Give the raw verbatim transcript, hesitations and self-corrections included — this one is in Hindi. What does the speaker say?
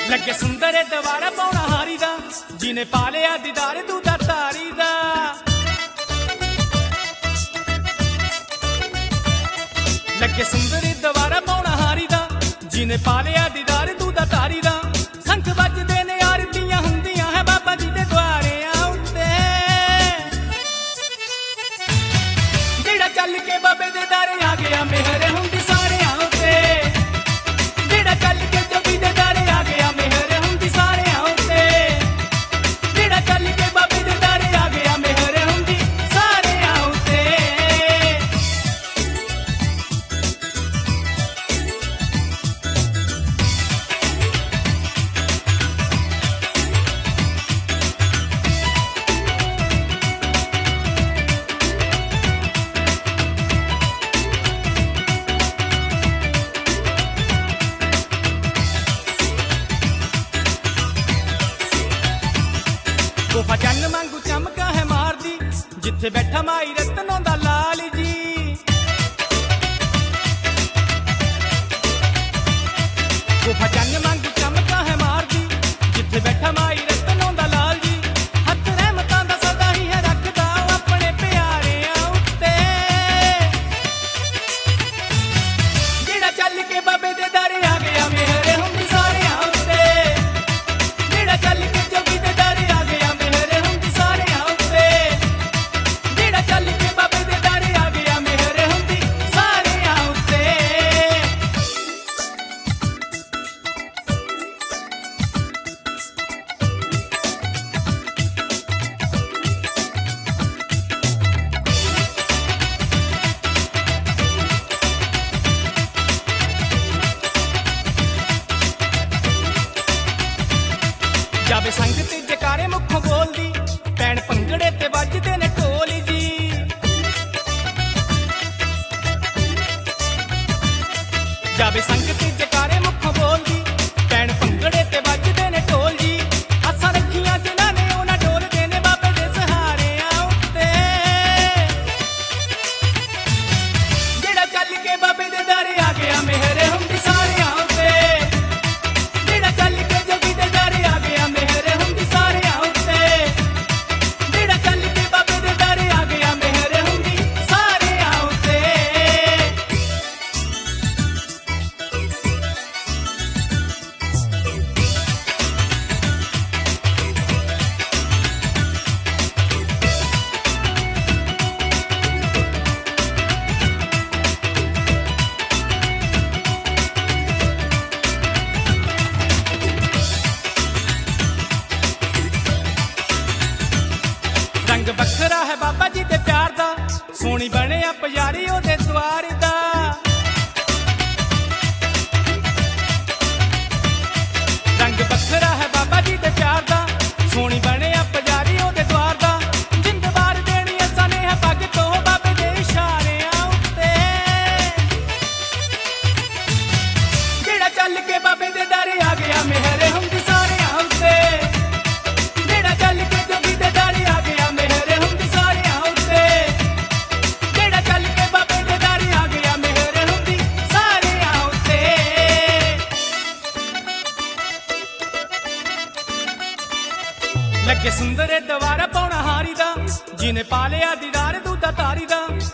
लगे सुंदर दवारा पौना हारी दा जिने पालिया दीदार दूधा तारी दा। लगे सुंदर दवारा पौना हारी दा जिने पालिया दीदार दूधा तारी दा। संख बजदे ने आरतियां हुंदियां है बाबा जी दे द्वारे आउते। जेड़ा चल के बाबे दे दारे आ गया मेहर हुंदी सारे आउते। जेड़ा चल के जोगी दे दारे आ गया मेहर हुंदी सारे आउते। जेड़ा चल के बाबे दे दारे आ गया मेहर हुंदी सारे आउते। गोफा चन्न वांगू चमका है मारदी जिथे बैठा माई रतनों दा लाल जी। गोफा चन्न वांगू चमका है मारदी जिथे बैठा माई रतनों दा लाल जी। हथ रहमतां दा सदा ही है रखदा अपने प्यारियां उत्ते। जेड़ा चल के बाबे दे दारे आ गया मेहर हुंदी सारे उत्ते। जेड़ा चल के जोगी दे दारे आ गया जावे संग ते जकारे मुखों बोलदी पैण भंगड़े ते वजदे ने ढोल जी। जावे संग ते जकारे मुखों बोलदी पैण भंगड़े ते वजदे ने ढोल जी। असां रखियां जिन्हां ने उन्हां ढोल देने बाबे दे सहारे उत्ते। जेड़ा चल के बाबे दे दारे आ गया मेहर हुंदी सारे उत्ते। जेड़ा चल के जोगी दे दारे आ गया मेहर हुंदी सारे उत्ते। जेड़ा चल के बाबे दे दारे आ गया मेहर हुंदी सारे उत्ते। रंग बखरा है बाबा जी दे प्यार दा सोहनी बनिया पुजारी ओदे द्वार दा। रंग बखरा है बाबा जी दे प्यार दा सोहनी बनिया पुजारी ओदे द्वार दा। जिंद बार देनी असां ने है पग तो बाबे दे इशारे उत्ते। जेड़ा चल के बाबे दे दारे आ गया मेहर हुंदी सारे उत्ते। जेड़ा चल के जोगी दे दारे आ गया मेहर हुंदी सारे उत्ते। जेड़ा चल के बाबे दे दारे आ गया मेहर हुंदी सारे उत्ते। लगे सुंदर दवारा पौना हारी दा जिने पालिया दीदार दूधा तारी दा।